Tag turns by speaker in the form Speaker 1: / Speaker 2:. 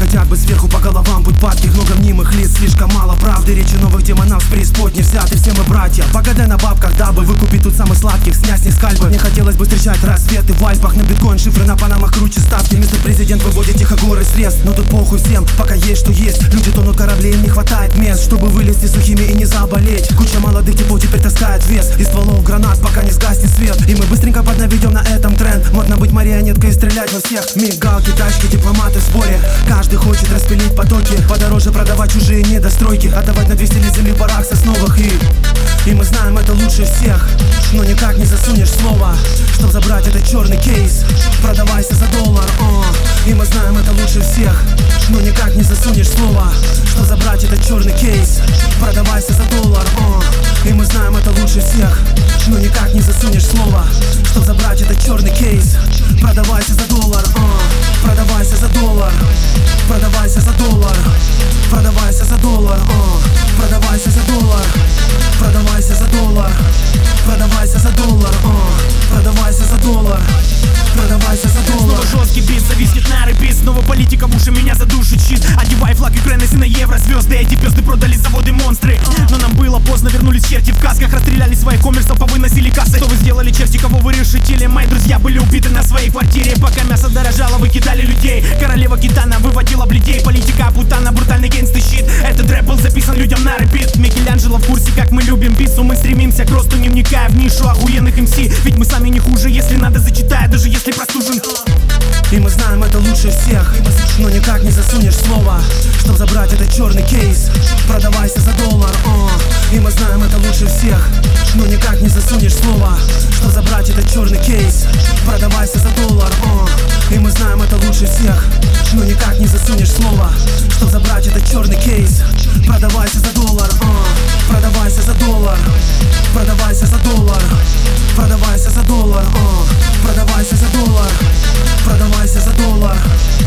Speaker 1: хотят бы сверху по головам будь падких. Много мнимых лиц, слишком мало правды. Речи новых демонов с преисподней взяты. Все мы братья, погадай на бабках, дабы выкупить тут самых сладких. Снять с них скальпы. Мне хотелось бы встречать рассветы в Альпах. На биткоин шифры на панамах круче ставки. Мистер Президент выводит тихо горы средств. Но тут похуй всем, пока есть что есть. Люди тонут кораблей, им не хватает мест, чтобы вылезти сухими и не заболеть. Куча молодых типов теперь таскает вес из стволов гранат, пока не сгаснет свет. И мы быстренько поднаведем на этом тренд. Модно быть марионеткой и стрелять во всех. Мигалки, тачки, дипломаты в сборе. Каждый хочет распилить потоки. Подороже продавать чужие недостройки. Отдавать на 200 лет земли в барах сосновых. И мы знаем это лучше всех. Но никак не засунешь слово, чтоб забрать этот черный кейс. Продавайся за доллар, И мы знаем это лучше всех. Но никак не засунешь слово, чтоб забрать этот черный кейс. Продавайся за доллар, И мы знаем это лучше всех. Но никак не засунешь слово, чтоб забрать этот черный кейс. Продавайся за доллар, Продавайся за доллар. Продавайся за доллар. Продавайся за доллар, Продавайся за доллар. Продавайся за доллар. Продавайся за доллар, Продавайся за доллар. Продавайся за доллар.
Speaker 2: Снова жесткий бит, зависнет на репит. Снова политика в уши меня задушит щит. Одевай флаг Украины на евро звезды. Эти пёзды продали заводы монстры. Но нам было поздно, вернулись черти в касках. Расстреляли своих коммерсов, повыносили кассы. Что вы сделали, черти, кого вы решили? Мои друзья были убиты на своей квартире. Пока мясо дорожало, вы кидали людей. Королева гитана выводила бледей. Политика путана, брутальный гейнстый щит. Этот рэп был записан людям на репит. Микеланджело в курсе, как мы любим битсу. Мы стремимся к росту, не вникая в нишу охуенных МС. Ведь мы сами не хуже, если надо зачитая, даже если простужен.
Speaker 1: И мы знаем это лучше всех. Но никак не засунешь слово, чтоб забрать этот черный кейс. Продавайся за доллар, И мы знаем это лучше всех. Но никак не засунешь слово, чтоб забрать этот черный кейс. Продавайся за доллар, И мы знаем это лучше всех. Но никак не засунешь слово, чтоб забрать этот черный кейс. Продавайся за доллар, Продавайся за доллар. Продавайся за доллар. Продавайся за доллар, Продавайся за доллар. Продавайся за доллар.